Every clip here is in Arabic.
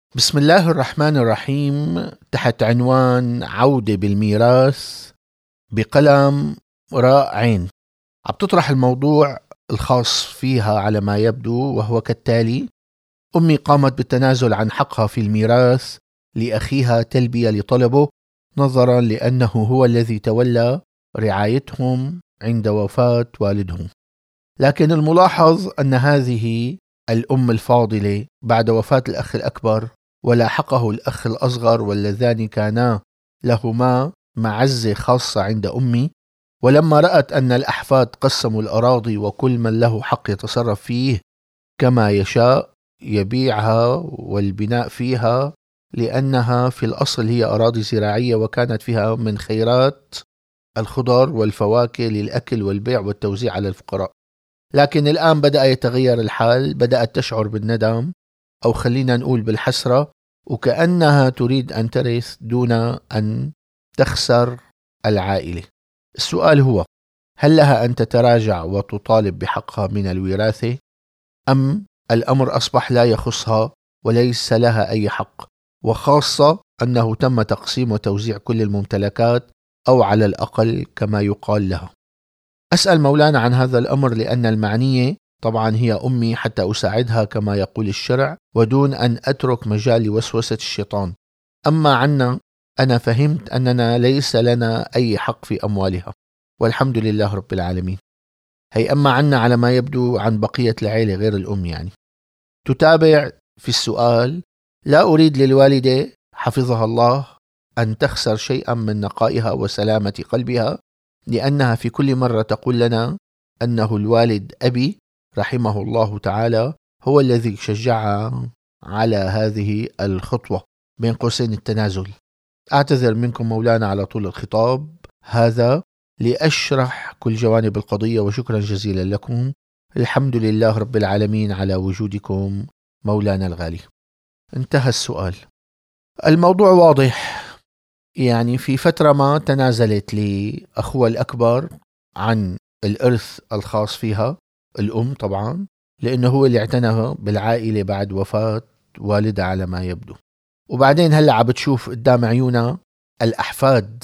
بسم الله الرحمن الرحيم. تحت عنوان عودة بالميراث بقلم راء عين، عم تطرح الموضوع الخاص فيها على ما يبدو، وهو كالتالي: أمي قامت بالتنازل عن حقها في الميراث لأخيها تلبية لطلبه، نظرا لأنه هو الذي تولى رعايتهم عند وفاة والدهم. لكن الملاحظ أن هذه الأم الفاضلة بعد وفاة الأخ الأكبر ولاحقه الأخ الأصغر، واللذان كانا لهما معزة خاصة عند أمي، ولما رأت أن الأحفاد قسموا الأراضي وكل من له حق يتصرف فيه كما يشاء يبيعها والبناء فيها، لأنها في الأصل هي أراضي زراعية وكانت فيها من خيرات الخضر والفواكه للأكل والبيع والتوزيع على الفقراء. لكن الآن بدأ يتغير الحال، بدأت تشعر بالندم، أو خلينا نقول بالحسرة، وكأنها تريد أن ترث دون أن تخسر العائلة. السؤال هو: هل لها أن تتراجع وتطالب بحقها من الوراثة، أم الأمر أصبح لا يخصها وليس لها أي حق، وخاصة أنه تم تقسيم وتوزيع كل الممتلكات، أو على الأقل كما يقال لها؟ أسأل مولانا عن هذا الأمر، لأن المعنية طبعا هي أمي، حتى أساعدها كما يقول الشرع، ودون أن أترك مجال لوسوسة الشيطان. أما عنا، أنا فهمت أننا ليس لنا أي حق في أموالها، والحمد لله رب العالمين. هي أما عنا على ما يبدو عن بقية العيلة غير الأم يعني. تتابع في السؤال: لا أريد للوالدة حفظها الله أن تخسر شيئا من نقائها وسلامة قلبها، لأنها في كل مرة تقول لنا أنه الوالد أبي رحمه الله تعالى هو الذي شجعها على هذه الخطوة، بين قوسين التنازل. أعتذر منكم مولانا على طول الخطاب هذا لأشرح كل جوانب القضية، وشكرا جزيلا لكم. الحمد لله رب العالمين على وجودكم مولانا الغالي. انتهى السؤال. الموضوع واضح، يعني في فترة ما تنازلت لأخوها الأكبر عن الإرث الخاص فيها، الأم طبعا، لأنه هو اللي اعتنى بالعائلة بعد وفاة والدها على ما يبدو. وبعدين هلأ عم بتشوف قدام عيونها الأحفاد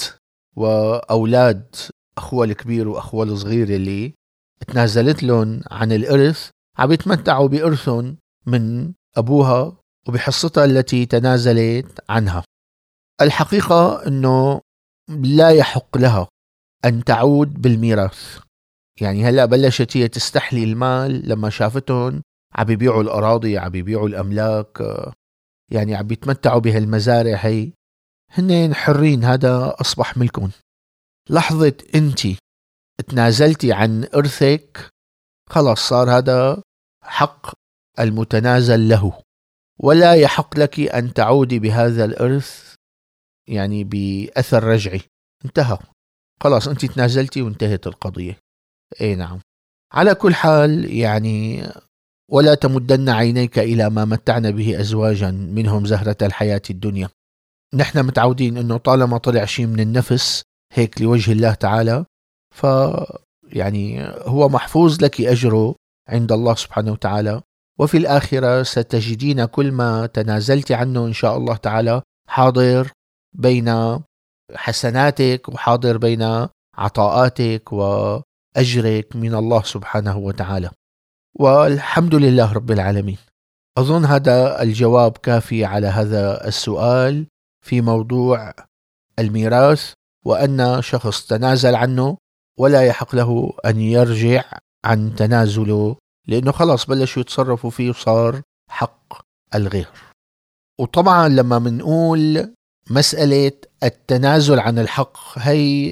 وأولاد أخوها الكبير وأخوها الصغير اللي تنازلت لهم عن الإرث، عم يتمتعوا بإرثهم من أبوها وبحصتها التي تنازلت عنها. الحقيقة أنه لا يحق لها أن تعود بالميراث. يعني هلأ بلشت هي تستحلي المال لما شافتهم عم يبيعوا الأراضي، عم يبيعوا الأملاك، يعني عم يتمتعوا بهالمزارع. هي هن حرين، هذا أصبح ملكهم. لحظة أنت تنازلتي عن إرثك، خلاص صار هذا حق المتنازل له، ولا يحق لك أن تعودي بهذا الإرث يعني بأثر رجعي. انتهى، خلاص أنت تنازلتي وانتهت القضية. اي نعم. على كل حال يعني: ولا تمدن عينيك إلى ما متعنا به أزواجا منهم زهرة الحياة الدنيا. نحن متعودين أنه طالما طلع شيء من النفس هيك لوجه الله تعالى، يعني هو محفوظ لك أجره عند الله سبحانه وتعالى، وفي الآخرة ستجدين كل ما تنازلت عنه إن شاء الله تعالى حاضر بين حسناتك، وحاضر بين عطاءاتك وأجرك من الله سبحانه وتعالى، والحمد لله رب العالمين. أظن هذا الجواب كافي على هذا السؤال في موضوع الميراث، وأن شخص تنازل عنه ولا يحق له أن يرجع عن تنازله، لأنه خلاص بلشوا يتصرفوا فيه وصار حق الغير. وطبعا لما منقول مسألة التنازل عن الحق، هي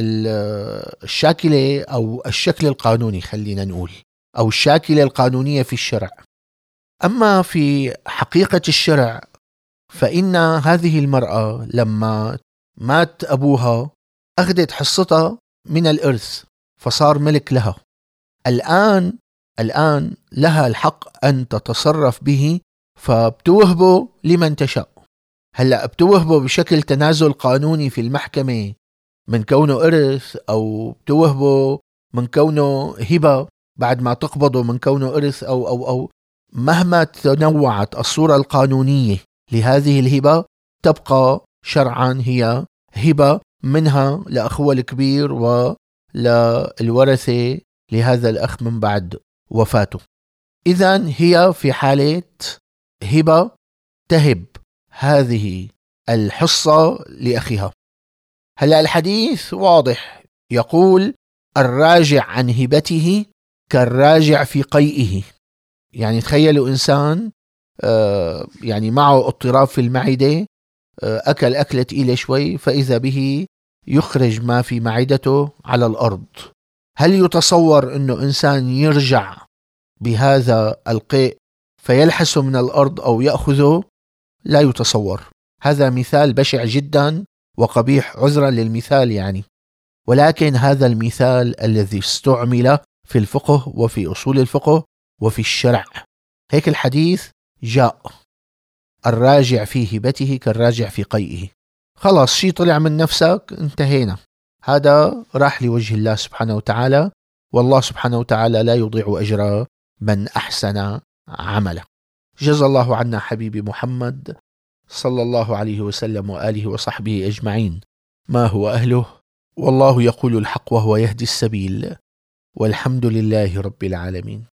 الشاكلة أو الشكل القانوني، خلينا نقول، أو الشاكلة القانونية في الشرع. أما في حقيقة الشرع فإن هذه المرأة لما مات أبوها أخذت حصتها من الإرث فصار ملك لها. الآن لها الحق أن تتصرف به، فبتوهبه لمن تشاء. هلأ بتوهبه بشكل تنازل قانوني في المحكمة من كونه إرث، أو بتوهبه من كونه هبة بعد ما تقبضه من كونه إرث، أو مهما تنوعت الصورة القانونية لهذه الهبة تبقى شرعا هي هبة منها لأخوه الكبير وللورثة لهذا الأخ من بعد وفاته. إذن هي في حالة هبة تهب هذه الحصة لأخيها. هلأ الحديث واضح، يقول الراجع عن هبته كالراجع في قيئه. يعني تخيلوا إنسان يعني معه اضطراب في المعدة، أكل أكلة تقيلة شوي، فإذا به يخرج ما في معدته على الأرض. هل يتصور أنه إنسان يرجع بهذا القيء فيلحسه من الأرض أو يأخذه؟ لا يتصور. هذا مثال بشع جدا وقبيح، عذرا للمثال يعني، ولكن هذا المثال الذي استعمل في الفقه وفي أصول الفقه وفي الشرع. هيك الحديث جاء، الراجع في هبته كالراجع في قيئه. خلاص، شيء طلع من نفسك انتهينا، هذا راح لوجه الله سبحانه وتعالى، والله سبحانه وتعالى لا يضيع أجر من أحسن عمله. جزا الله عنا حبيبي محمد صلى الله عليه وسلم وآله وصحبه أجمعين ما هو أهله، والله يقول الحق وهو يهدي السبيل، والحمد لله رب العالمين.